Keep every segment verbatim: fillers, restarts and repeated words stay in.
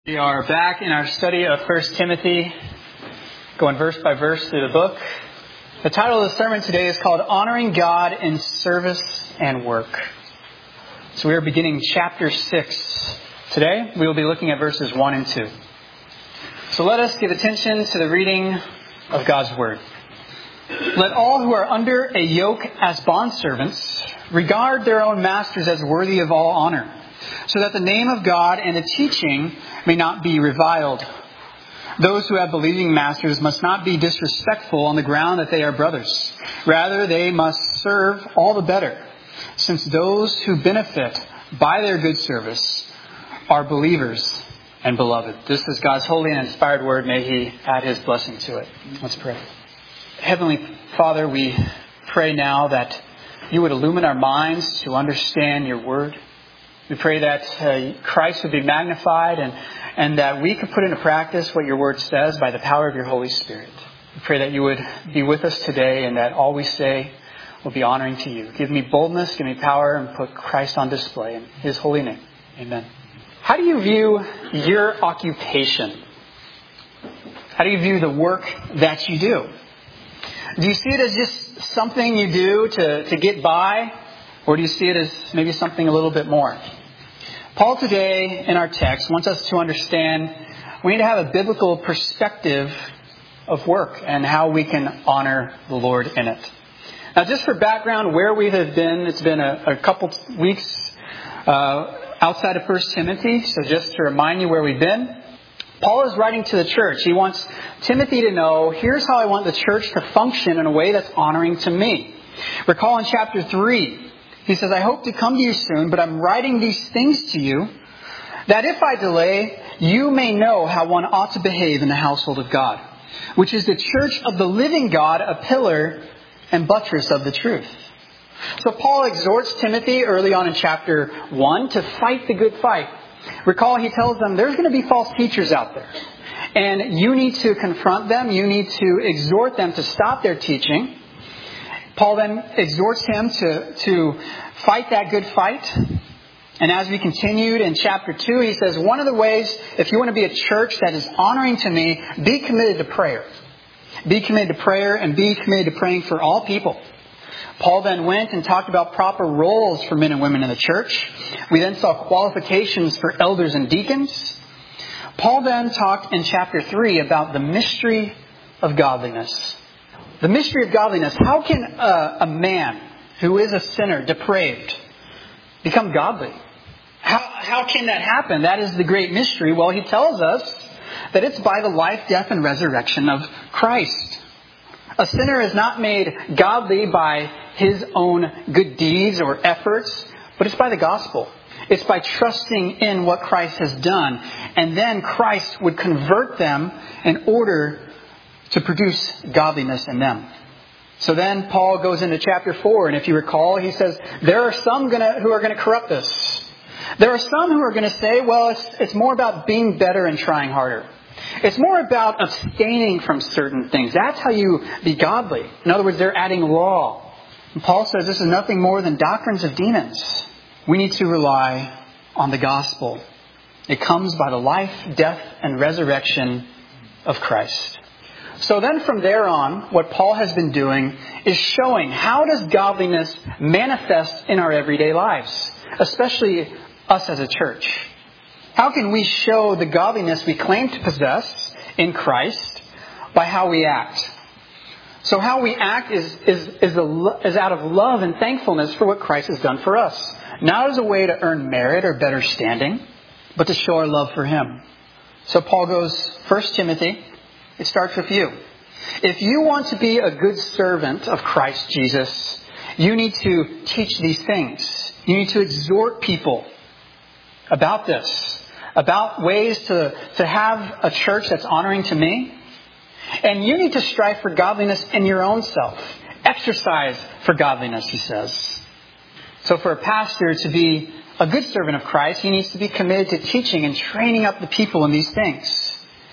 We are back in our study of First Timothy, going verse by verse through the book. The title of the sermon today is called Honoring God in Service and Work. So we are beginning chapter six. Today we will be looking at verses one and two. So let us give attention to the reading of God's Word. Let all who are under a yoke as bondservants regard their own masters as worthy of all honor, so that the name of God and the teaching may not be reviled. Those who have believing masters must not be disrespectful on the ground that they are brothers. Rather, they must serve all the better, since those who benefit by their good service are believers and beloved. This is God's holy and inspired word. May He add His blessing to it. Let's pray. Heavenly Father, we pray now that You would illumine our minds to understand Your word. We pray that uh, Christ would be magnified and, and that we could put into practice what Your word says by the power of Your Holy Spirit. We pray that You would be with us today and that all we say will be honoring to You. Give me boldness, give me power, and put Christ on display in His holy name. Amen. How do you view your occupation? How do you view the work that you do? Do you see it as just something you do to, to get by? Or do you see it as maybe something a little bit more? Paul today in our text wants us to understand we need to have a biblical perspective of work and how we can honor the Lord in it. Now, just for background, where we have been, it's been a, a couple weeks uh, outside of First Timothy. So just to remind you where we've been, Paul is writing to the church. He wants Timothy to know, here's how I want the church to function in a way that's honoring to me. Recall in chapter three, he says, I hope to come to you soon, but I'm writing these things to you, that if I delay, you may know how one ought to behave in the household of God, which is the church of the living God, a pillar and buttress of the truth. So Paul exhorts Timothy early on in chapter one to fight the good fight. Recall, he tells them there's going to be false teachers out there. And you need to confront them. You need to exhort them to stop their teaching. Paul then exhorts him to, to fight that good fight. And as we continued in chapter two, he says, one of the ways, if you want to be a church that is honoring to me, be committed to prayer. Be committed to prayer and be committed to praying for all people. Paul then went and talked about proper roles for men and women in the church. We then saw qualifications for elders and deacons. Paul then talked in chapter three about the mystery of godliness. The mystery of godliness. How can a, a man who is a sinner, depraved, become godly? How, how can that happen? That is the great mystery. Well, he tells us that it's by the life, death, and resurrection of Christ. A sinner is not made godly by his own good deeds or efforts, but it's by the gospel. It's by trusting in what Christ has done. And then Christ would convert them in order to produce godliness in them. So then Paul goes into chapter four, and if you recall, he says, there are some gonna, who are going to corrupt this. There are some who are going to say, well, it's, it's more about being better and trying harder. It's more about abstaining from certain things. That's how you be godly. In other words, they're adding law. And Paul says this is nothing more than doctrines of demons. We need to rely on the gospel. It comes by the life, death, and resurrection of Christ. So then from there on, what Paul has been doing is showing how does godliness manifest in our everyday lives, especially us as a church. How can we show the godliness we claim to possess in Christ by how we act? So how we act is, is, is, a, is out of love and thankfulness for what Christ has done for us. Not as a way to earn merit or better standing, but to show our love for Him. So Paul goes, First Timothy, it starts with you. If you want to be a good servant of Christ Jesus, you need to teach these things. You need to exhort people about this, about ways to, to have a church that's honoring to me. And you need to strive for godliness in your own self. Exercise for godliness, he says. So for a pastor to be a good servant of Christ, he needs to be committed to teaching and training up the people in these things.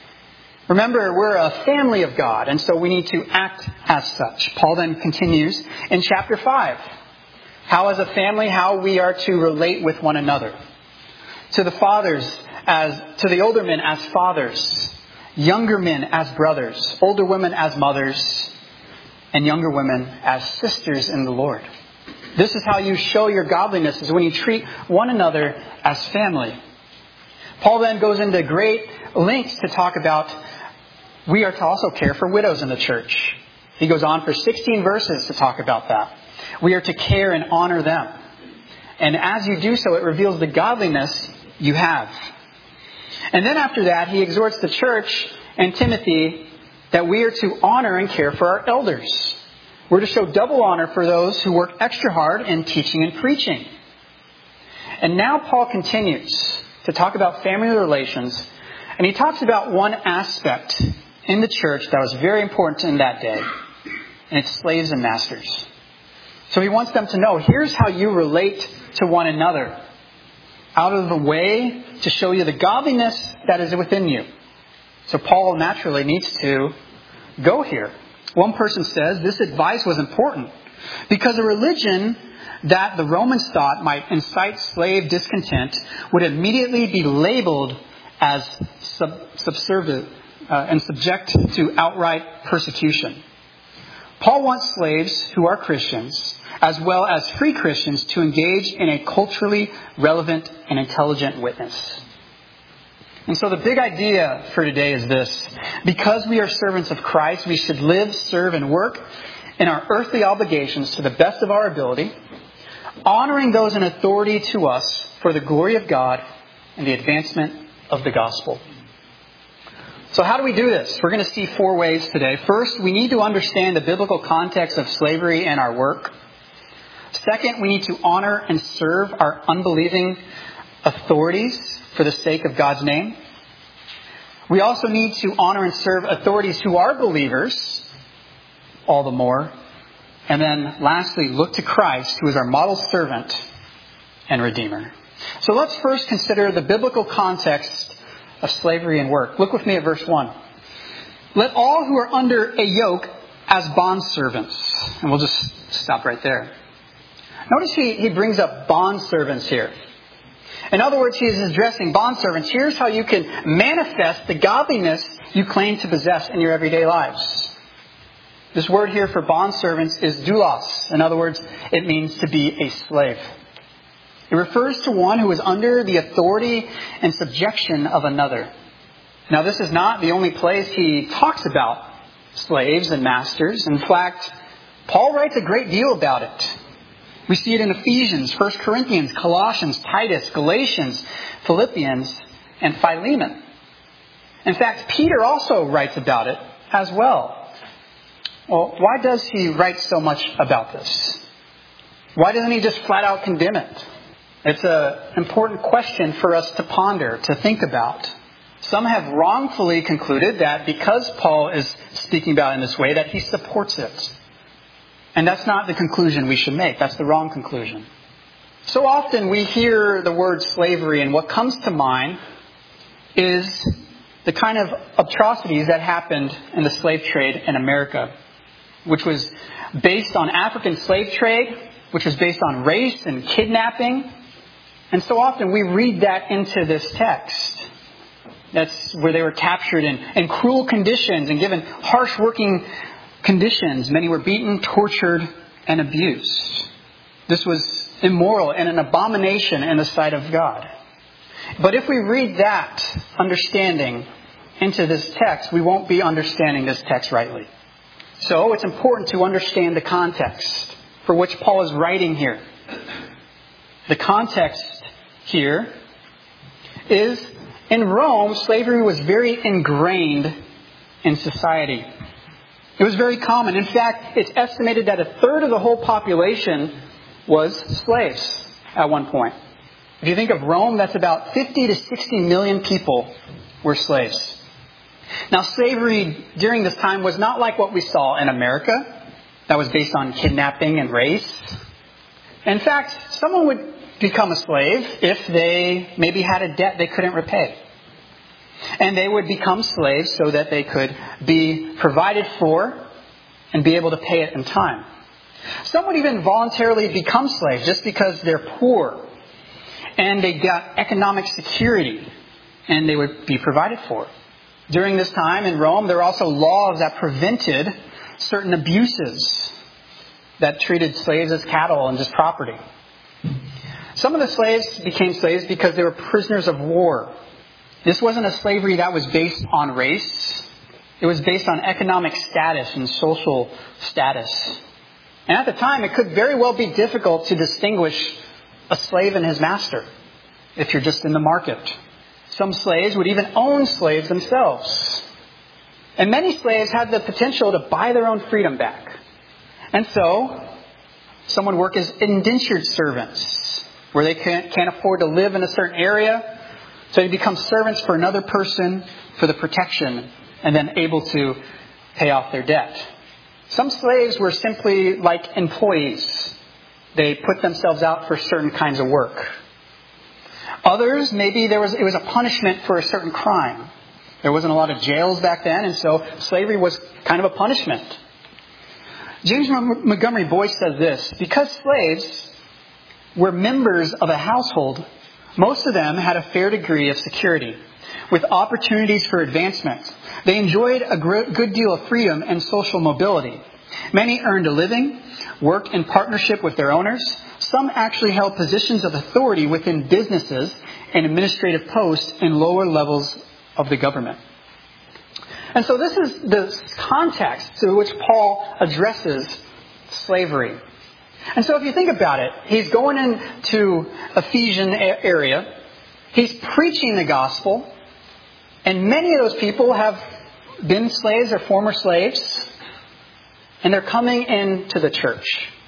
Remember, we're a family of God, and so we need to act as such. Paul then continues in chapter five. How as a family, how we are to relate with one another. To the fathers, as to the older men as fathers, younger men as brothers, older women as mothers, and younger women as sisters in the Lord. This is how you show your godliness, is when you treat one another as family. Paul then goes into great lengths to talk about we are to also care for widows in the church. He goes on for sixteen verses to talk about that. We are to care and honor them. And as you do so, it reveals the godliness you have. And then after that, he exhorts the church and Timothy that we are to honor and care for our elders. We're to show double honor for those who work extra hard in teaching and preaching. And now Paul continues to talk about family relations. And he talks about one aspect in the church that was very important in that day. And it's slaves and masters. So he wants them to know, here's how you relate to one another. Out of the way to show you the godliness that is within you. So Paul naturally needs to go here. One person says this advice was important because a religion that the Romans thought might incite slave discontent would immediately be labeled as sub- subservient uh, and subject to outright persecution. Paul wants slaves who are Christians, as well as free Christians, to engage in a culturally relevant and intelligent witness. And so the big idea for today is this. Because we are servants of Christ, we should live, serve, and work in our earthly obligations to the best of our ability, honoring those in authority to us for the glory of God and the advancement of the gospel. So how do we do this? We're going to see four ways today. First, we need to understand the biblical context of slavery and our work. Second, we need to honor and serve our unbelieving authorities for the sake of God's name. We also need to honor and serve authorities who are believers, all the more. And then lastly, look to Christ, who is our model servant and Redeemer. So let's first consider the biblical context of slavery and work. Look with me at verse one. Let all who are under a yoke as bondservants. And we'll just stop right there. Notice he, he brings up bondservants here. In other words, he is addressing bondservants. Here's how you can manifest the godliness you claim to possess in your everyday lives. This word here for bondservants is doulos. In other words, it means to be a slave. It refers to one who is under the authority and subjection of another. Now, this is not the only place he talks about slaves and masters. In fact, Paul writes a great deal about it. We see it in Ephesians, First Corinthians, Colossians, Titus, Galatians, Philippians, and Philemon. In fact, Peter also writes about it as well. Well, why does he write so much about this? Why doesn't he just flat out condemn it? It's an important question for us to ponder, to think about. Some have wrongfully concluded that because Paul is speaking about it in this way, that he supports it. And that's not the conclusion we should make. That's the wrong conclusion. So often we hear the word slavery, and what comes to mind is the kind of atrocities that happened in the slave trade in America, which was based on African slave trade, which was based on race and kidnapping. And so often we read that into this text. That's where they were captured in, in cruel conditions and given harsh working conditions. Many were beaten, tortured, and abused. This was immoral and an abomination in the sight of God. But if we read that understanding into this text, we won't be understanding this text rightly. So it's important to understand the context for which Paul is writing here. The context here is in Rome, slavery was very ingrained in society. It was very common. In fact, it's estimated that a third of the whole population was slaves at one point. If you think of Rome, that's about fifty to sixty million people were slaves. Now, slavery during this time was not like what we saw in America. That was based on kidnapping and race. In fact, someone would become a slave if they maybe had a debt they couldn't repay. And they would become slaves so that they could be provided for and be able to pay it in time. Some would even voluntarily become slaves just because they're poor and they got economic security and they would be provided for. During this time in Rome, there were also laws that prevented certain abuses that treated slaves as cattle and just property. Some of the slaves became slaves because they were prisoners of war. This wasn't a slavery that was based on race. It was based on economic status and social status. And at the time, it could very well be difficult to distinguish a slave and his master if you're just in the market. Some slaves would even own slaves themselves. And many slaves had the potential to buy their own freedom back. And so, some would work as indentured servants, where they can't, can't afford to live in a certain area. So they become servants for another person for the protection and then able to pay off their debt. Some slaves were simply like employees. They put themselves out for certain kinds of work. Others, maybe there was it was a punishment for a certain crime. There wasn't a lot of jails back then, and so slavery was kind of a punishment. James Montgomery Boyce says this: because slaves were members of a household, most of them had a fair degree of security, with opportunities for advancement. They enjoyed a good deal of freedom and social mobility. Many earned a living, worked in partnership with their owners. Some actually held positions of authority within businesses and administrative posts in lower levels of the government. And so this is the context to which Paul addresses slavery. And so if you think about it, he's going into Ephesian area. He's preaching the gospel. And many of those people have been slaves or former slaves. And they're coming into the church.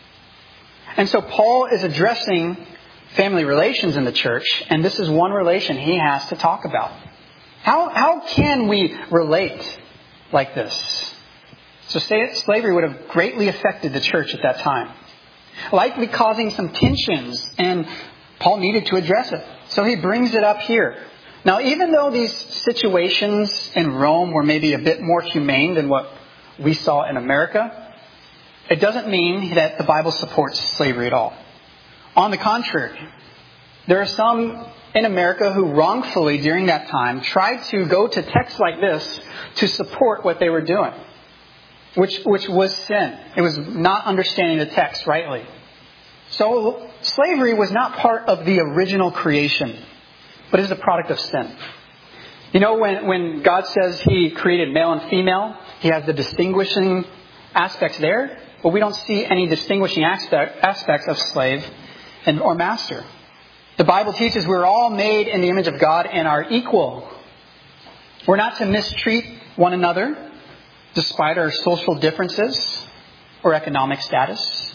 And so Paul is addressing family relations in the church. And this is one relation he has to talk about. How, how can we relate like this? So slavery would have greatly affected the church at that time. Likely causing some tensions. And Paul needed to address it. So he brings it up here. Now, even though these situations in Rome were maybe a bit more humane than what we saw in America, it doesn't mean that the Bible supports slavery at all. On the contrary, there are some in America who wrongfully during that time tried to go to texts like this to support what they were doing, which, which was sin. It was not understanding the text rightly. So slavery was not part of the original creation, but is a product of sin. You know, when, when God says He created male and female, He has the distinguishing aspects there, but we don't see any distinguishing aspect, aspects of slave and or master. The Bible teaches we're all made in the image of God and are equal. We're not to mistreat one another despite our social differences or economic status.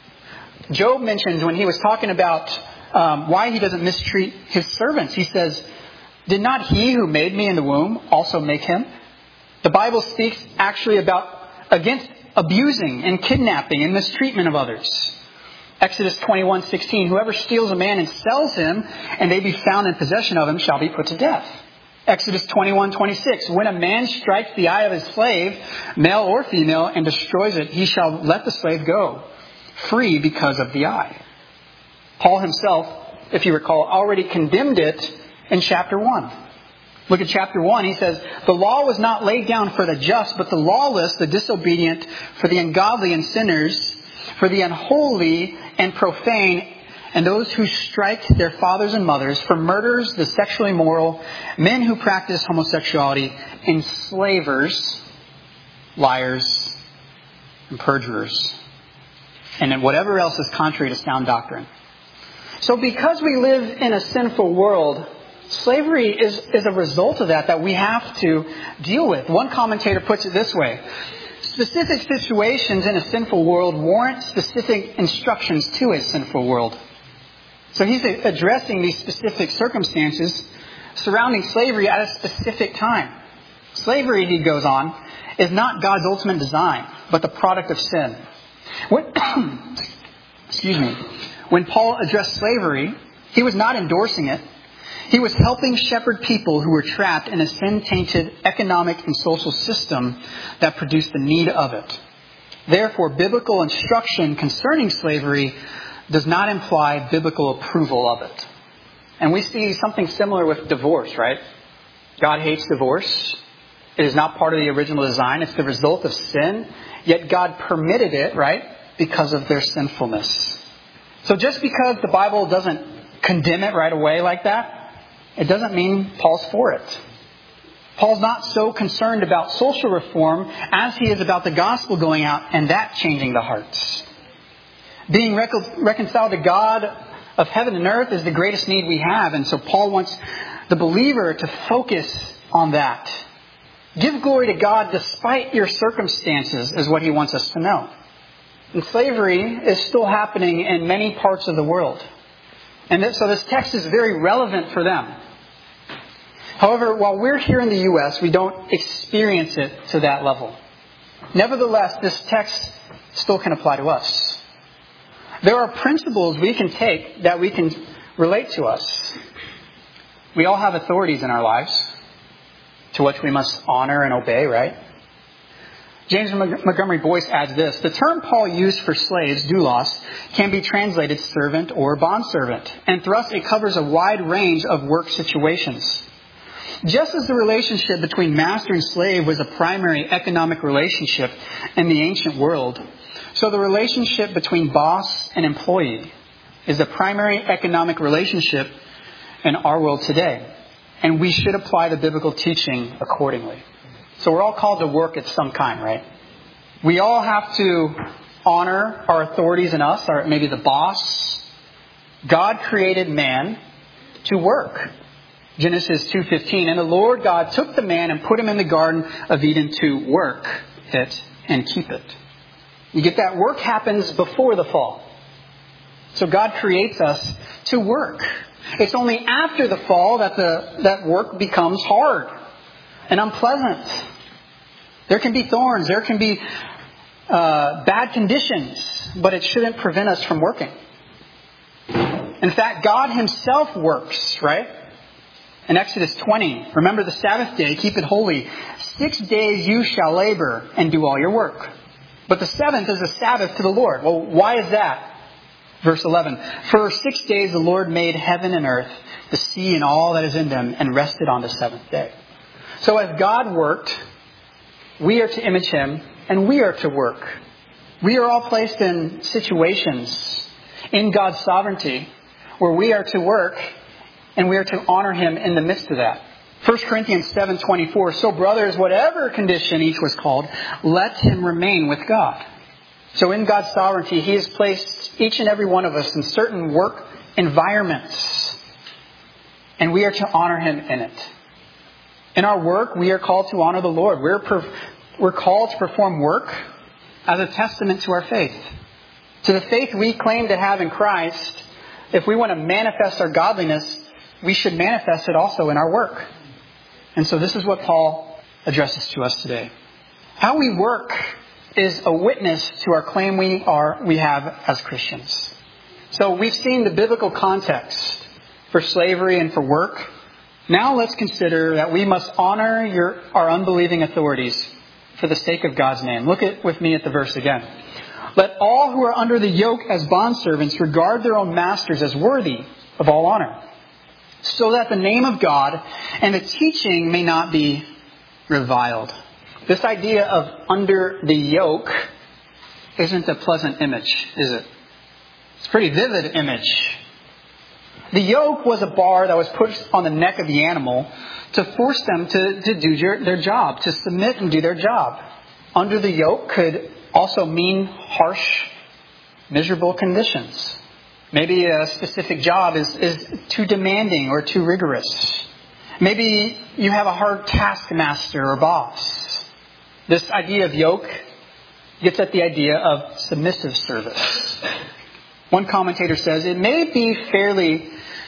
Job mentions when he was talking about um, why he doesn't mistreat his servants. He says, "Did not He who made me in the womb also make him?" The Bible speaks actually about against abusing and kidnapping and mistreatment of others. Exodus twenty-one sixteen, "Whoever steals a man and sells him, and they be found in possession of him, shall be put to death." Exodus twenty-one twenty-six, "When a man strikes the eye of his slave, male or female, and destroys it, he shall let the slave go, free because of the eye." Paul himself, if you recall, already condemned it in chapter one. Look at chapter one. He says, "The law was not laid down for the just, but the lawless, the disobedient, for the ungodly and sinners, for the unholy and profane, and those who strike their fathers and mothers, for murderers, the sexually immoral, men who practice homosexuality, enslavers, liars, and perjurers, and whatever else is contrary to sound doctrine." So because we live in a sinful world, slavery is, is a result of that that we have to deal with. One commentator puts it this way: specific situations in a sinful world warrant specific instructions to a sinful world. So he's addressing these specific circumstances surrounding slavery at a specific time. Slavery, he goes on, is not God's ultimate design, but the product of sin. When, excuse me. When Paul addressed slavery, he was not endorsing it. He was helping shepherd people who were trapped in a sin-tainted economic and social system that produced the need of it. Therefore, biblical instruction concerning slavery does not imply biblical approval of it. And we see something similar with divorce, right? God hates divorce. It is not part of the original design. It's the result of sin. Yet God permitted it, right? Because of their sinfulness. So just because the Bible doesn't condemn it right away like that, it doesn't mean Paul's for it. Paul's not so concerned about social reform as he is about the gospel going out and that changing the hearts. Being recon- reconciled to God of heaven and earth is the greatest need we have. And so Paul wants the believer to focus on that. Give glory to God despite your circumstances is what he wants us to know. And slavery is still happening in many parts of the world. And so this text is very relevant for them. However, while we're here in the U S, we don't experience it to that level. Nevertheless, this text still can apply to us. There are principles we can take that we can relate to us. We all have authorities in our lives to which we must honor and obey, right? James Montgomery Boyce adds this: the term Paul used for slaves, doulos, can be translated servant or bondservant, and thus it covers a wide range of work situations. Just as the relationship between master and slave was a primary economic relationship in the ancient world, so the relationship between boss and employee is the primary economic relationship in our world today. And we should apply the biblical teaching accordingly. So we're all called to work at some kind, right? We all have to honor our authorities in us, or maybe the boss. God created man to work. Genesis two fifteen, and the Lord God took the man and put him in the Garden of Eden to work it and keep it. You get that? Work happens before the fall. So God creates us to work. It's only after the fall that the that work becomes hard and unpleasant. There can be thorns. There can be uh, bad conditions, but it shouldn't prevent us from working. In fact, God himself works, right? In Exodus twenty, remember the Sabbath day, keep it holy. Six days you shall labor and do all your work. But the seventh is a Sabbath to the Lord. Well, why is that? Verse eleven, for six days the Lord made heaven and earth, the sea and all that is in them, and rested on the seventh day. So as God worked, we are to image him, and we are to work. We are all placed in situations in God's sovereignty where we are to work, and we are to honor him in the midst of that. First Corinthians seven twenty-four, so brothers, whatever condition each was called, let him remain with God. So in God's sovereignty, he has placed each and every one of us in certain work environments. And we are to honor him in it. In our work, we are called to honor the Lord. We're, per, we're called to perform work as a testament to our faith. To the faith we claim to have in Christ, if we want to manifest our godliness, we should manifest it also in our work. And so this is what Paul addresses to us today. How we work is a witness to our claim we are we have as Christians. So we've seen the biblical context for slavery and for work. Now let's consider that we must honor your, our unbelieving authorities for the sake of God's name. Look at with me at the verse again. Let all who are under the yoke as bondservants regard their own masters as worthy of all honor, so that the name of God and the teaching may not be reviled. This idea of under the yoke isn't a pleasant image, is it? It's a pretty vivid image. The yoke was a bar that was put on the neck of the animal to force them to, to do their, their job, to submit and do their job. Under the yoke could also mean harsh, miserable conditions. Maybe a specific job is, is too demanding or too rigorous. Maybe you have a hard taskmaster or boss. This idea of yoke gets at the idea of submissive service. One commentator says, it may be fairly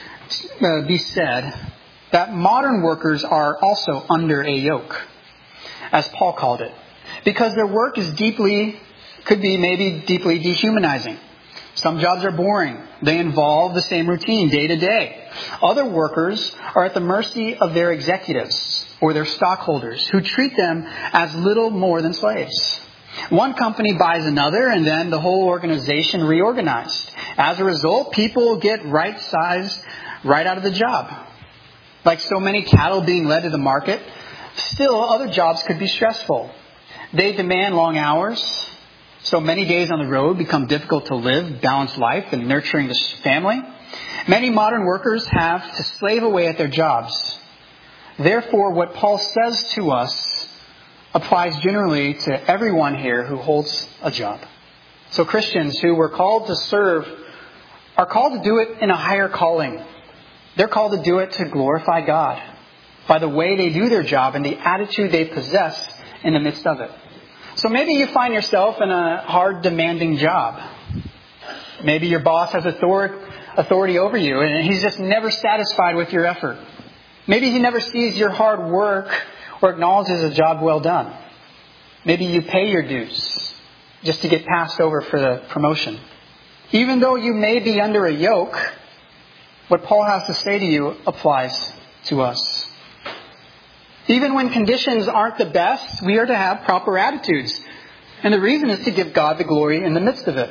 uh, be said that modern workers are also under a yoke, as Paul called it, because their work is deeply, could be maybe deeply dehumanizing. Some jobs are boring. They involve the same routine day to day. Other workers are at the mercy of their executives or their stockholders, who treat them as little more than slaves. One company buys another, and then the whole organization reorganized. As a result, people get right sized right out of the job. Like so many cattle being led to the market, still other jobs could be stressful. They demand long hours. So many days on the road become difficult to live, balanced life, and nurturing the family. Many modern workers have to slave away at their jobs. Therefore, what Paul says to us applies generally to everyone here who holds a job. So Christians who were called to serve are called to do it in a higher calling. They're called to do it to glorify God by the way they do their job and the attitude they possess in the midst of it. So maybe you find yourself in a hard, demanding job. Maybe your boss has authority over you and he's just never satisfied with your effort. Maybe he never sees your hard work or acknowledges a job well done. Maybe you pay your dues just to get passed over for the promotion. Even though you may be under a yoke, what Paul has to say to you applies to us. Even when conditions aren't the best, we are to have proper attitudes. And the reason is to give God the glory in the midst of it.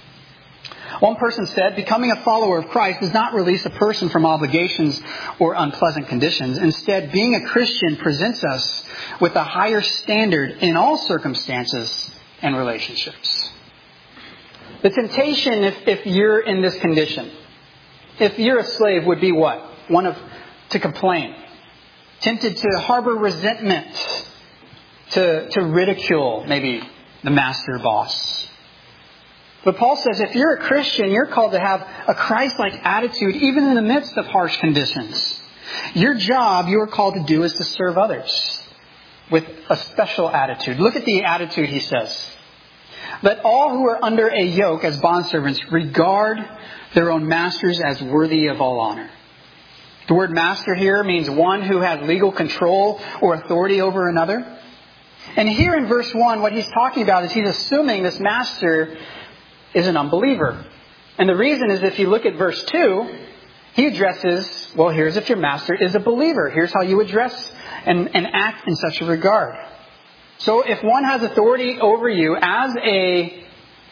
One person said, becoming a follower of Christ does not release a person from obligations or unpleasant conditions. Instead, being a Christian presents us with a higher standard in all circumstances and relationships. The temptation, if, if you're in this condition, if you're a slave, would be what? One of to complain. Tempted to harbor resentment. To, to ridicule, maybe, the master boss. But Paul says if you're a Christian, you're called to have a Christ-like attitude even in the midst of harsh conditions. Your job, you are called to do, is to serve others with a special attitude. Look at the attitude he says. Let all who are under a yoke as bondservants regard their own masters as worthy of all honor. The word master here means one who has legal control or authority over another. And here in verse one, what he's talking about is he's assuming this master is an unbeliever. And the reason is if you look at verse two, he addresses, well, here's if your master is a believer. Here's how you address and, and act in such a regard. So if one has authority over you as a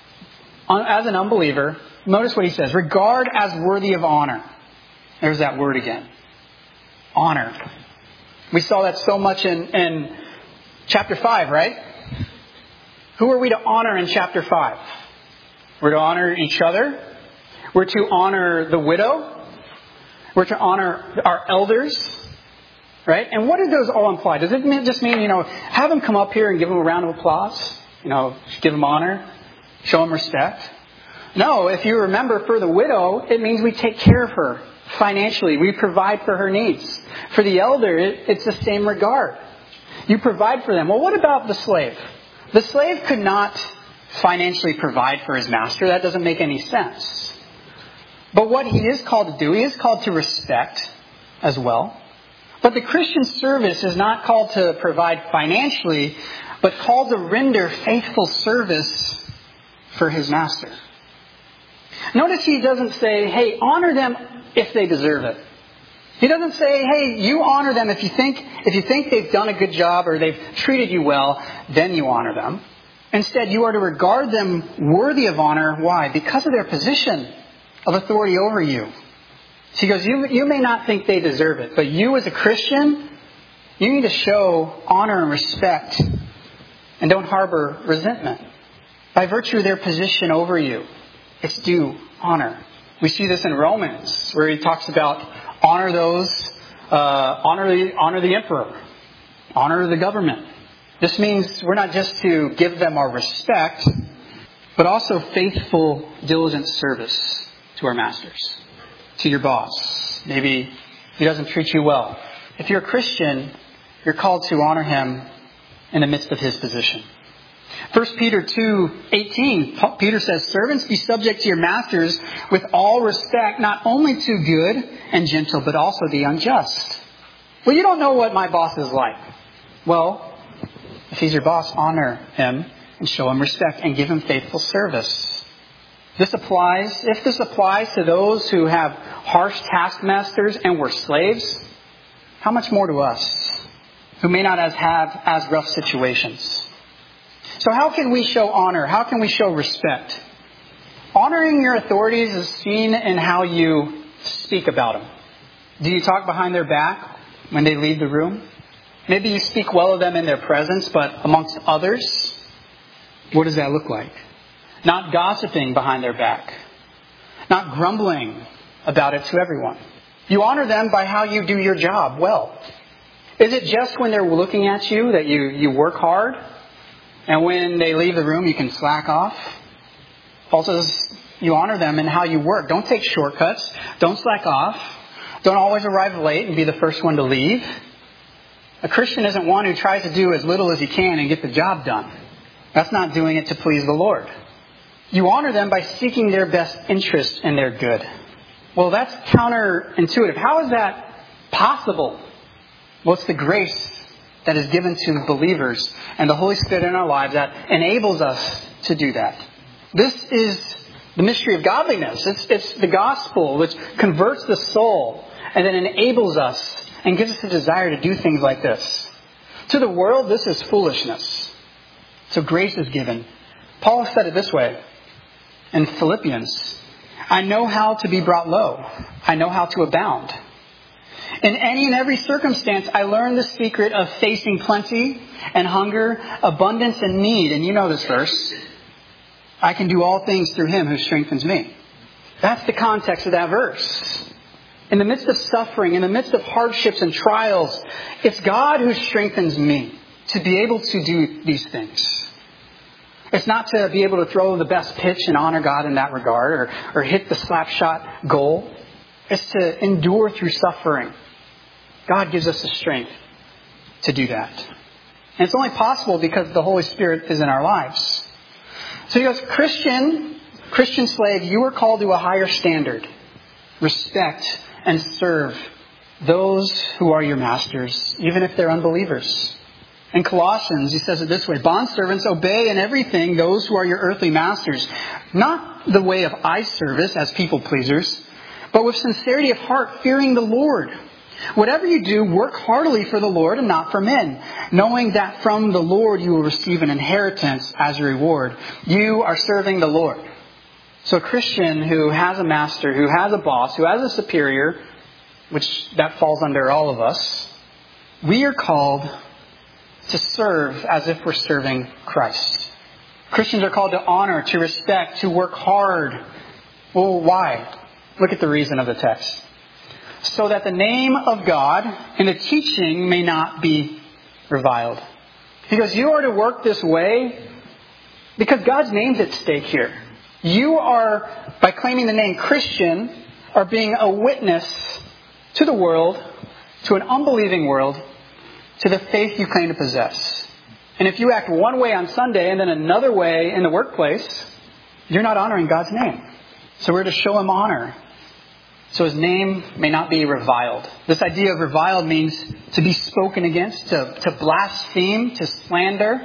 as an unbeliever, notice what he says. Regard as worthy of honor. There's that word again. Honor. We saw that so much in, in chapter five, right? Who are we to honor in chapter five? We're to honor each other. We're to honor the widow. We're to honor our elders. Right? And what do those all imply? Does it just mean, you know, have them come up here and give them a round of applause? You know, give them honor? Show them respect? No, if you remember, for the widow, it means we take care of her financially. We provide for her needs. For the elder, it, it's the same regard. You provide for them. Well, what about the slave? The slave could not financially provide for his master. That doesn't make any sense. But what he is called to do, he is called to respect as well. But the Christian service is not called to provide financially, but called to render faithful service for his master. Notice he doesn't say, hey, honor them if they deserve it. He doesn't say, hey, you honor them if you think if you think they've done a good job or they've treated you well, then you honor them. Instead, you are to regard them worthy of honor. Why? Because of their position of authority over you. So he goes, you, you may not think they deserve it, but you as a Christian, you need to show honor and respect and don't harbor resentment. By virtue of their position over you, it's due honor. We see this in Romans, where he talks about honor those, uh, honor the, honor the emperor, honor the government. This means we're not just to give them our respect, but also faithful, diligent service to our masters, to your boss. Maybe he doesn't treat you well. If you're a Christian, you're called to honor him in the midst of his position. First Peter two eighteen, Peter says, servants, be subject to your masters with all respect, not only to good and gentle, but also the unjust. Well, you don't know what my boss is like. Well, if he's your boss, honor him and show him respect and give him faithful service. This applies, if this applies to those who have harsh taskmasters and were slaves, how much more to us who may not as have as rough situations? So how can we show honor? How can we show respect? Honoring your authorities is seen in how you speak about them. Do you talk behind their back when they leave the room? Maybe you speak well of them in their presence, but amongst others, what does that look like? Not gossiping behind their back. Not grumbling about it to everyone. You honor them by how you do your job well. Is it just when they're looking at you that you, you work hard? And when they leave the room, you can slack off? Paul says you honor them in how you work. Don't take shortcuts. Don't slack off. Don't always arrive late and be the first one to leave. A Christian isn't one who tries to do as little as he can and get the job done. That's not doing it to please the Lord. You honor them by seeking their best interest and their good. Well, that's counterintuitive. How is that possible? Well, it's the grace that is given to believers and the Holy Spirit in our lives that enables us to do that. This is the mystery of godliness. It's, it's the gospel which converts the soul and then enables us and gives us a desire to do things like this. To the world, this is foolishness. So grace is given. Paul said it this way in Philippians. I know how to be brought low. I know how to abound. In any and every circumstance, I learned the secret of facing plenty and hunger, abundance and need. And you know this verse. I can do all things through Him who strengthens me. That's the context of that verse. In the midst of suffering, in the midst of hardships and trials, it's God who strengthens me to be able to do these things. It's not to be able to throw the best pitch and honor God in that regard or, or hit the slap shot goal. It's to endure through suffering. God gives us the strength to do that. And it's only possible because the Holy Spirit is in our lives. So he goes, Christian, Christian slave, you are called to a higher standard. Respect and serve those who are your masters, even if they're unbelievers. In Colossians, he says it this way, bondservants, obey in everything those who are your earthly masters, not the way of eye service as people pleasers, but with sincerity of heart, fearing the Lord. Whatever you do, work heartily for the Lord and not for men, knowing that from the Lord you will receive an inheritance as a reward. You are serving the Lord. So a Christian who has a master, who has a boss, who has a superior, which that falls under all of us, we are called to serve as if we're serving Christ. Christians are called to honor, to respect, to work hard. Well, why? Look at the reason of the text. So that the name of God and the teaching may not be reviled. He goes, you are to work this way because God's name's at stake here. You are, by claiming the name Christian, are being a witness to the world, to an unbelieving world, to the faith you claim to possess. And if you act one way on Sunday and then another way in the workplace, you're not honoring God's name. So we're to show Him honor, so His name may not be reviled. This idea of reviled means to be spoken against, to, to blaspheme, to slander.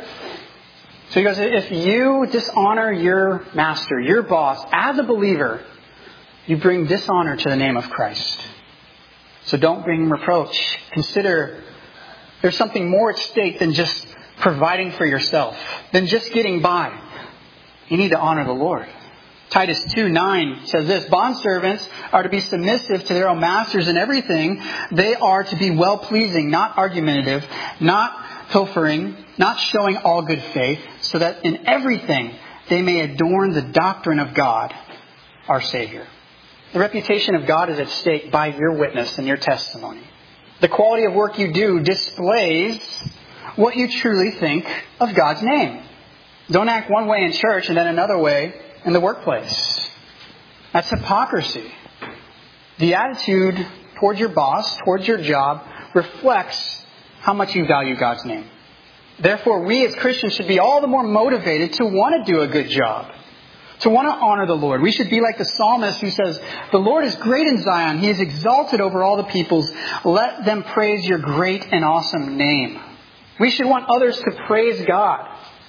So he goes, if you dishonor your master, your boss, as a believer, you bring dishonor to the name of Christ. So don't bring reproach. Consider there's something more at stake than just providing for yourself, than just getting by. You need to honor the Lord. Titus two nine says this, bondservants are to be submissive to their own masters in everything. They are to be well-pleasing, not argumentative, not pilfering, not showing all good faith, so that in everything they may adorn the doctrine of God, our Savior. The reputation of God is at stake by your witness and your testimony. The quality of work you do displays what you truly think of God's name. Don't act one way in church and then another way in the workplace. That's hypocrisy. The attitude towards your boss, towards your job, reflects how much you value God's name. Therefore, we as Christians should be all the more motivated to want to do a good job, to want to honor the Lord. We should be like the psalmist who says, the Lord is great in Zion. He is exalted over all the peoples. Let them praise your great and awesome name. We should want others to praise God,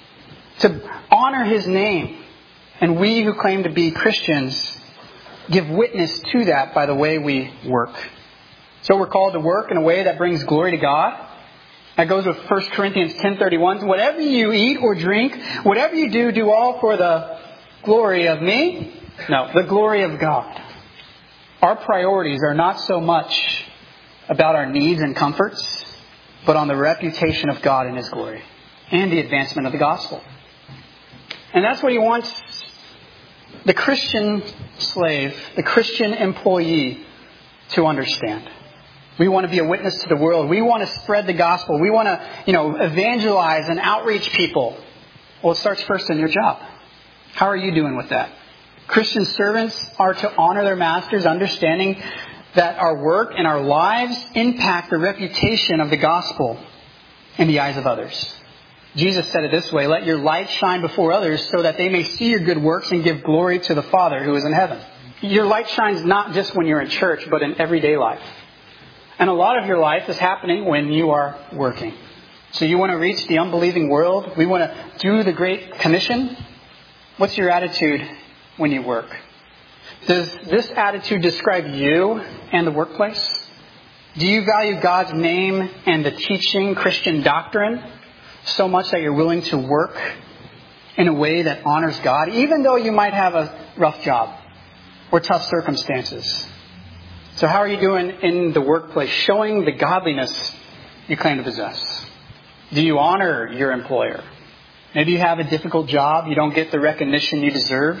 to honor His name. And we who claim to be Christians give witness to that by the way we work. So we're called to work in a way that brings glory to God. That goes with First Corinthians ten thirty-one. Whatever you eat or drink, whatever you do, do all for the glory of me? No, the glory of God. Our priorities are not so much about our needs and comforts, but on the reputation of God and His glory and the advancement of the gospel. And that's what He wants the Christian slave, the Christian employee to understand. We want to be a witness to the world. We want to spread the gospel. We want to, you know, evangelize and outreach people. Well, it starts first in your job. How are you doing with that? Christian servants are to honor their masters, understanding that our work and our lives impact the reputation of the gospel in the eyes of others. Jesus said it this way, let your light shine before others so that they may see your good works and give glory to the Father who is in heaven. Your light shines not just when you're in church, but in everyday life. And a lot of your life is happening when you are working. So you want to reach the unbelieving world? We want to do the Great Commission? What's your attitude when you work? Does this attitude describe you and the workplace? Do you value God's name and the teaching Christian doctrine so much that you're willing to work in a way that honors God, even though you might have a rough job or tough circumstances? So how are you doing in the workplace, showing the godliness you claim to possess? Do you honor your employer? Maybe you have a difficult job. You don't get the recognition you deserve.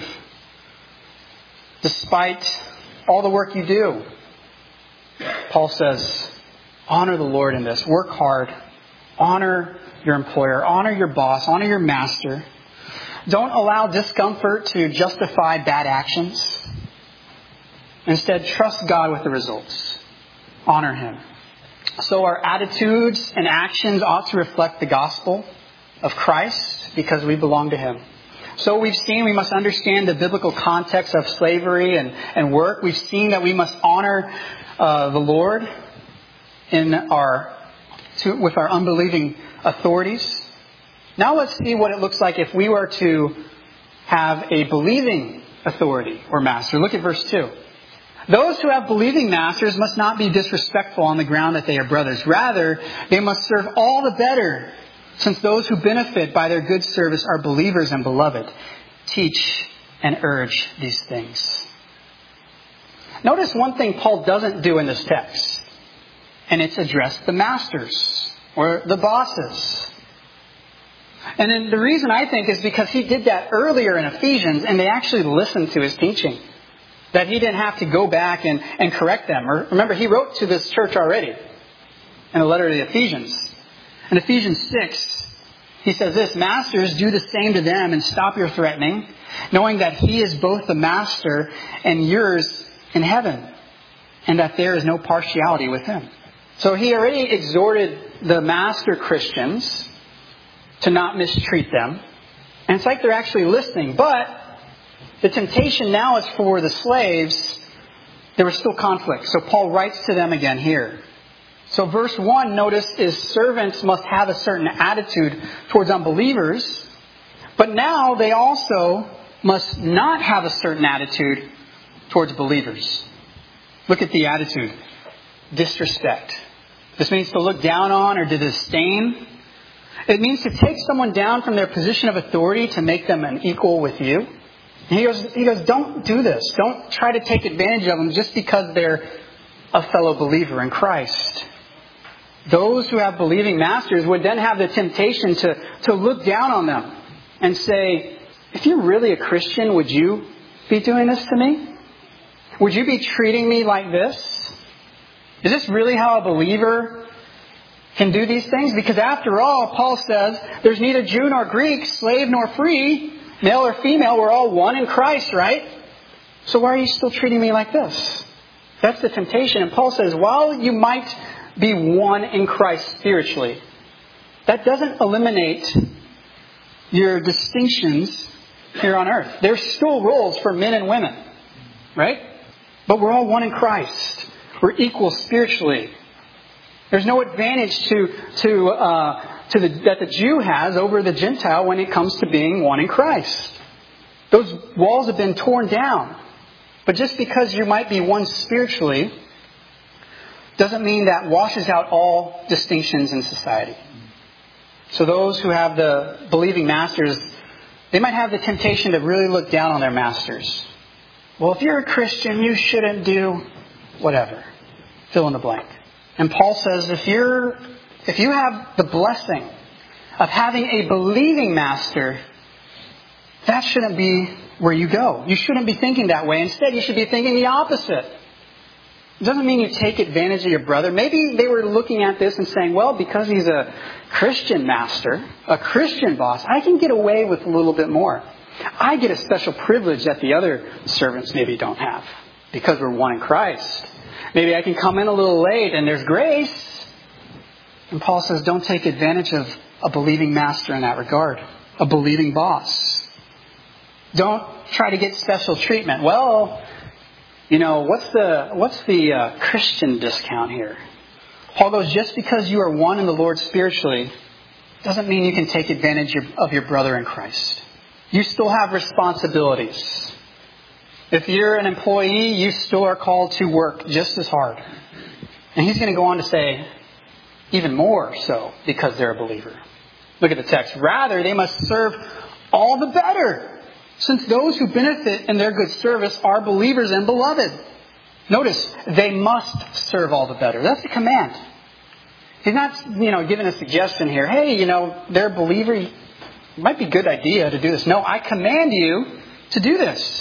Despite all the work you do, Paul says, honor the Lord in this. Work hard. Honor your employer. Honor your boss. Honor your master. Don't allow discomfort to justify bad actions. Instead, trust God with the results. Honor Him. So our attitudes and actions ought to reflect the gospel of Christ because we belong to Him. So we've seen we must understand the biblical context of slavery and, and work. We've seen that we must honor uh, the Lord in our to, with our unbelieving authorities. Now let's see what it looks like if we were to have a believing authority or master. Look at verse two. Those who have believing masters must not be disrespectful on the ground that they are brothers. Rather, they must serve all the better, since those who benefit by their good service are believers and beloved. Teach and urge these things. Notice one thing Paul doesn't do in this text, and it's address the masters or the bosses. And then the reason I think is because he did that earlier in Ephesians, and they actually listened to his teaching. That he didn't have to go back and, and correct them. Or, remember, he wrote to this church already in the letter to the Ephesians. In Ephesians six, he says this, Masters, do the same to them and stop your threatening, knowing that He is both the master and yours in heaven, and that there is no partiality with Him. So he already exhorted the master Christians to not mistreat them. And it's like they're actually listening. But the temptation now is for the slaves. There was still conflict. So Paul writes to them again here. So verse one, notice, is servants must have a certain attitude towards unbelievers. But now they also must not have a certain attitude towards believers. Look at the attitude. Disrespect. This means to look down on or to disdain. It means to take someone down from their position of authority to make them an equal with you. He goes, he goes, don't do this. Don't try to take advantage of them just because they're a fellow believer in Christ. Those who have believing masters would then have the temptation to, to look down on them and say, if you're really a Christian, would you be doing this to me? Would you be treating me like this? Is this really how a believer can do these things? Because after all, Paul says, there's neither Jew nor Greek, slave nor free, male or female, we're all one in Christ, right? So why are you still treating me like this? That's the temptation. And Paul says, while you might be one in Christ spiritually, that doesn't eliminate your distinctions here on earth. There's still roles for men and women, right? But we're all one in Christ. We're equal spiritually. There's no advantage to to uh, to the, that the Jew has over the Gentile when it comes to being one in Christ. Those walls have been torn down. But just because you might be one spiritually doesn't mean that washes out all distinctions in society. So those who have the believing masters, they might have the temptation to really look down on their masters. Well, if you're a Christian, you shouldn't do whatever. Fill in the blank. And Paul says if you're, if you have the blessing of having a believing master, that shouldn't be where you go. You shouldn't be thinking that way. Instead, you should be thinking the opposite. It doesn't mean you take advantage of your brother. Maybe they were looking at this and saying, well, because he's a Christian master, a Christian boss, I can get away with a little bit more. I get a special privilege that the other servants maybe don't have because we're one in Christ. Maybe I can come in a little late and there's grace. And Paul says, don't take advantage of a believing master in that regard, a believing boss. Don't try to get special treatment. Well, you know, what's the what's the uh, Christian discount here? Paul goes, just because you are one in the Lord spiritually doesn't mean you can take advantage of your brother in Christ. You still have responsibilities. If you're an employee, you still are called to work just as hard. And he's going to go on to say, even more so because they're a believer. Look at the text. Rather, they must serve all the better, since those who benefit in their good service are believers and beloved. Notice, they must serve all the better. That's a command. He's not, you know, giving a suggestion here. Hey, you know, they're a believer. It might be a good idea to do this. No, I command you to do this.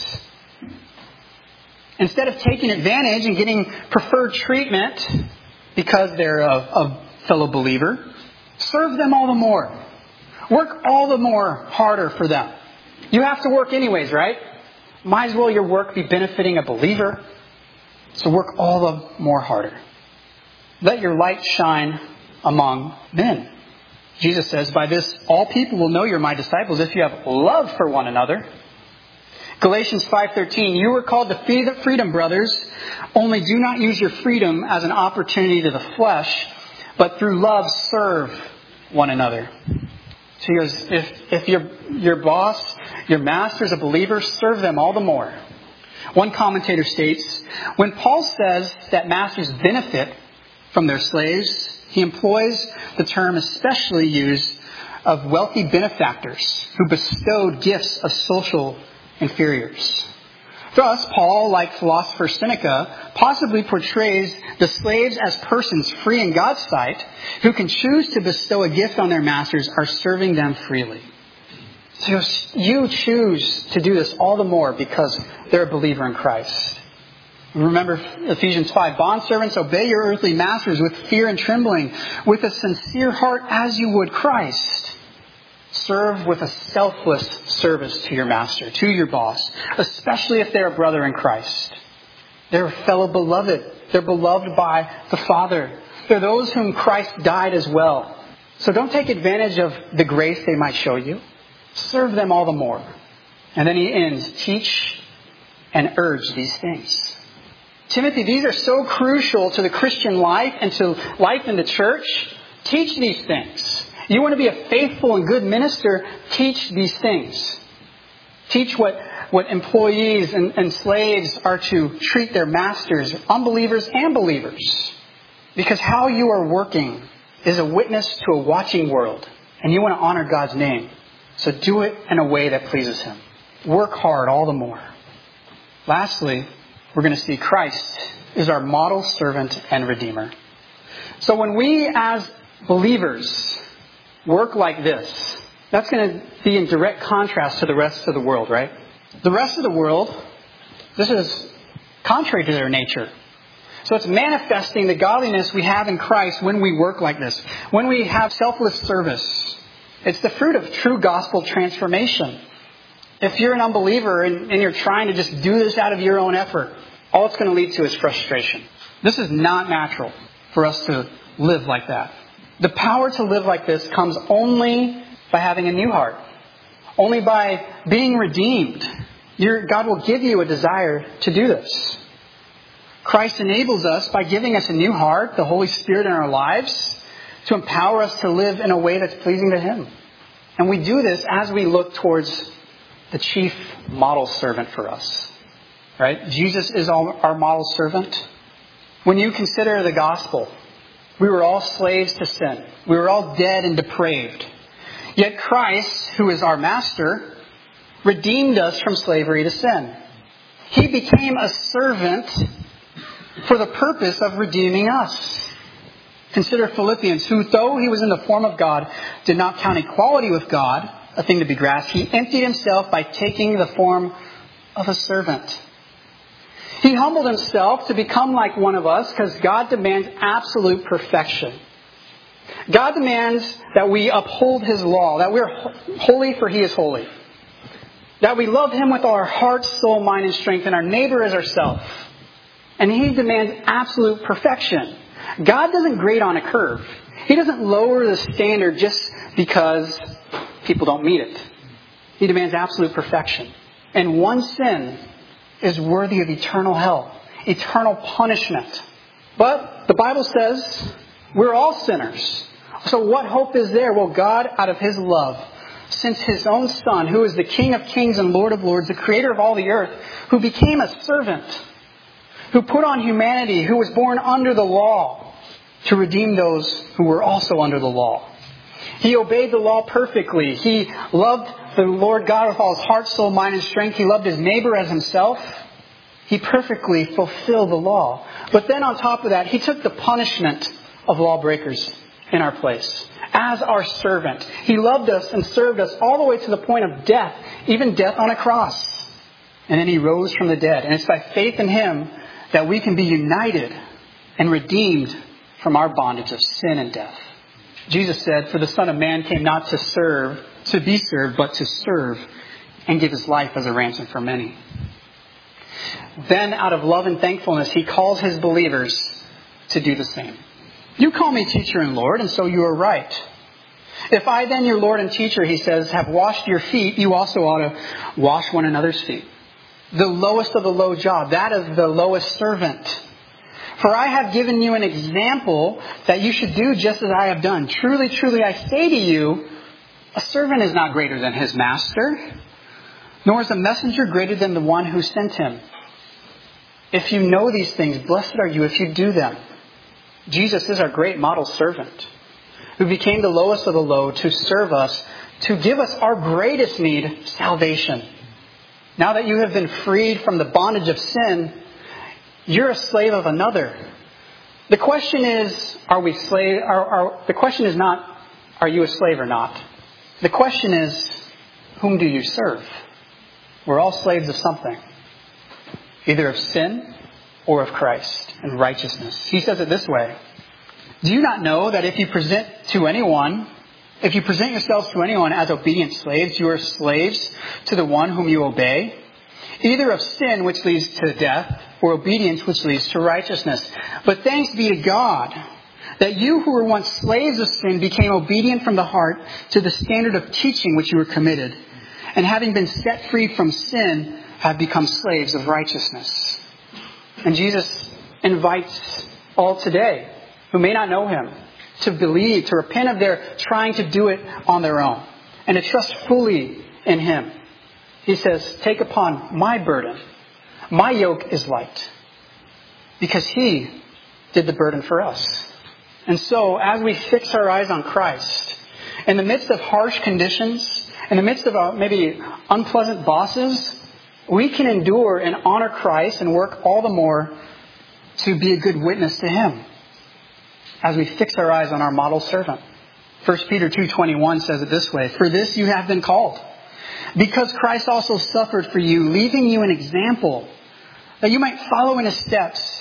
Instead of taking advantage and getting preferred treatment because they're a, a fellow believer, serve them all the more. Work all the more harder for them. You have to work anyways, right? Might as well your work be benefiting a believer. So work all the more harder. Let your light shine among men. Jesus says, by this all people will know you're my disciples if you have love for one another. Galatians five thirteen, you were called to freedom, brothers. Only do not use your freedom as an opportunity to the flesh, but through love serve one another. So he goes, if, if your, your boss, your master is a believer, serve them all the more. One commentator states, when Paul says that masters benefit from their slaves, he employs the term especially used of wealthy benefactors who bestowed gifts of social inferiors. Thus, Paul, like philosopher Seneca, possibly portrays the slaves as persons free in God's sight who can choose to bestow a gift on their masters are serving them freely. So you choose to do this all the more because they're a believer in Christ. Remember Ephesians five, bondservants, obey your earthly masters with fear and trembling, with a sincere heart as you would Christ. Serve with a selfless service to your master, to your boss, especially if they're a brother in Christ. They're a fellow beloved. They're beloved by the Father. They're those whom Christ died as well. So don't take advantage of the grace they might show you. Serve them all the more. And then he ends, teach and urge these things. Timothy, these are so crucial to the Christian life and to life in the church. Teach these things. You want to be a faithful and good minister, teach these things. Teach what, what employees and, and slaves are to treat their masters, unbelievers and believers. Because how you are working is a witness to a watching world. And you want to honor God's name. So do it in a way that pleases Him. Work hard all the more. Lastly, we're going to see Christ is our model servant and redeemer. So when we as believers work like this, that's going to be in direct contrast to the rest of the world, right? The rest of the world, this is contrary to their nature. So it's manifesting the godliness we have in Christ when we work like this. When we have selfless service. It's the fruit of true gospel transformation. If you're an unbeliever and, and you're trying to just do this out of your own effort, all it's going to lead to is frustration. This is not natural for us to live like that. The power to live like this comes only by having a new heart. Only by being redeemed. Your, God will give you a desire to do this. Christ enables us by giving us a new heart, the Holy Spirit in our lives, to empower us to live in a way that's pleasing to Him. And we do this as we look towards the chief model servant for us. Right? Jesus is our model servant. When you consider the gospel, we were all slaves to sin. We were all dead and depraved. Yet Christ, who is our master, redeemed us from slavery to sin. He became a servant for the purpose of redeeming us. Consider Philippians, who though he was in the form of God, did not count equality with God a thing to be grasped. He emptied himself by taking the form of a servant. He humbled himself to become like one of us because God demands absolute perfection. God demands that we uphold His law, that we're holy for He is holy. That we love Him with our heart, soul, mind, and strength, and our neighbor as ourselves. And He demands absolute perfection. God doesn't grade on a curve. He doesn't lower the standard just because people don't meet it. He demands absolute perfection. And one sin is worthy of eternal hell, eternal punishment. But the Bible says we're all sinners. So what hope is there? Well, God, out of His love, sent His own Son, who is the King of kings and Lord of lords, the creator of all the earth, who became a servant, who put on humanity, who was born under the law to redeem those who were also under the law. He obeyed the law perfectly. He loved the Lord God with all his heart, soul, mind, and strength. He loved his neighbor as himself. He perfectly fulfilled the law. But then on top of that, He took the punishment of lawbreakers in our place as our servant. He loved us and served us all the way to the point of death, even death on a cross. And then He rose from the dead. And it's by faith in Him that we can be united and redeemed from our bondage of sin and death. Jesus said, "For the Son of Man came not to serve, to be served, but to serve and give His life as a ransom for many." Then out of love and thankfulness, He calls His believers to do the same. "You call me teacher and Lord, and so you are right. If I then, your Lord and teacher," He says, "have washed your feet, you also ought to wash one another's feet." The lowest of the low job. That is the lowest servant. "For I have given you an example that you should do just as I have done. Truly, truly, I say to you, a servant is not greater than his master, nor is a messenger greater than the one who sent him. If you know these things, blessed are you if you do them." Jesus is our great model servant who became the lowest of the low to serve us, to give us our greatest need, salvation. Now that you have been freed from the bondage of sin, you're a slave of another. The question is, are we slave? Are, are, the question is not, are you a slave or not? The question is, whom do you serve? We're all slaves of something, either of sin or of Christ and righteousness. He says it this way: "Do you not know that if you present to anyone, if you present yourselves to anyone as obedient slaves, you are slaves to the one whom you obey, either of sin, which leads to death, or obedience, which leads to righteousness. But thanks be to God that you who were once slaves of sin became obedient from the heart to the standard of teaching which you were committed, and having been set free from sin, have become slaves of righteousness." And Jesus invites all today who may not know Him to believe, to repent of their trying to do it on their own, and to trust fully in Him. He says, "Take upon my burden. My yoke is light." Because He did the burden for us. And so, as we fix our eyes on Christ, in the midst of harsh conditions, in the midst of uh, maybe unpleasant bosses, we can endure and honor Christ and work all the more to be a good witness to Him as we fix our eyes on our model servant. First Peter two twenty-one says it this way: "For this you have been called, because Christ also suffered for you, leaving you an example, that you might follow in His steps.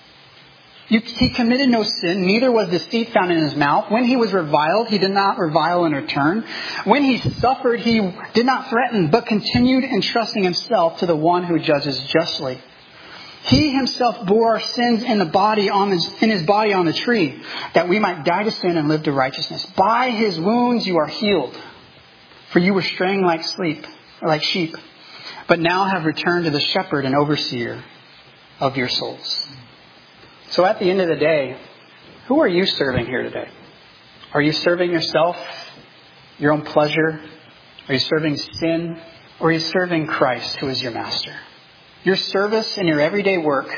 You, he committed no sin, neither was deceit found in His mouth. When He was reviled, He did not revile in return. When He suffered, He did not threaten, but continued entrusting Himself to the one who judges justly. He Himself bore our sins in the body on his, in His body on the tree, that we might die to sin and live to righteousness. By His wounds you are healed. For you were straying like sleep, or like sheep, but now have returned to the shepherd and overseer of your souls." So at the end of the day, who are you serving here today? Are you serving yourself, your own pleasure? Are you serving sin? Or are you serving Christ, who is your master? Your service in your everyday work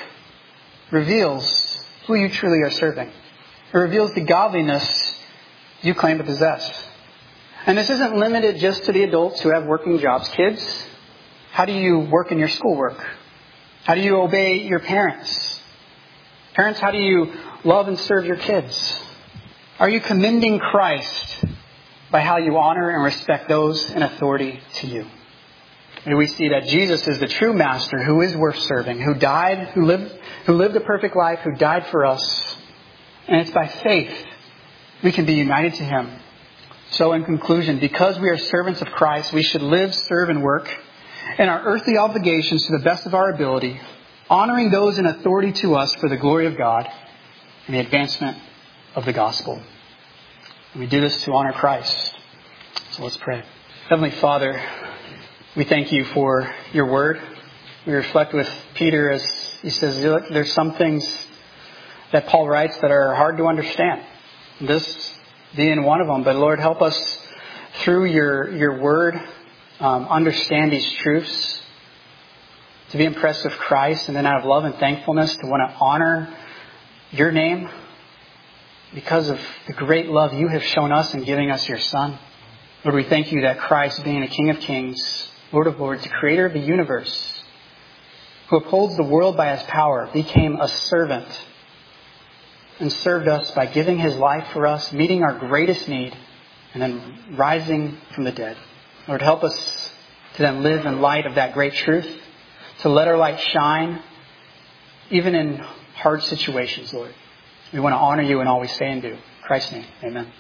reveals who you truly are serving. It reveals the godliness you claim to possess. And this isn't limited just to the adults who have working jobs. Kids, how do you work in your schoolwork? How do you obey your parents? Parents, how do you love and serve your kids? Are you commending Christ by how you honor and respect those in authority to you? May we see that Jesus is the true master who is worth serving, who died, who lived, who lived a perfect life, who died for us. And it's by faith we can be united to Him. So in conclusion, because we are servants of Christ, we should live, serve, and work in our earthly obligations to the best of our ability, honoring those in authority to us for the glory of God and the advancement of the gospel. And we do this to honor Christ. So let's pray. Heavenly Father, we thank you for your word. We reflect with Peter as he says, look, there's some things that Paul writes that are hard to understand. This being one of them. But Lord, help us through your, your word um, understand these truths, to be impressed with Christ, and then out of love and thankfulness to want to honor your name because of the great love you have shown us in giving us your Son. Lord, we thank you that Christ, being the King of Kings, Lord of Lords, the creator of the universe, who upholds the world by his power, became a servant and served us by giving his life for us, meeting our greatest need, and then rising from the dead. Lord, help us to then live in light of that great truth, to let our light shine, even in hard situations, Lord. We want to honor you in all we say and do. In Christ's name, amen.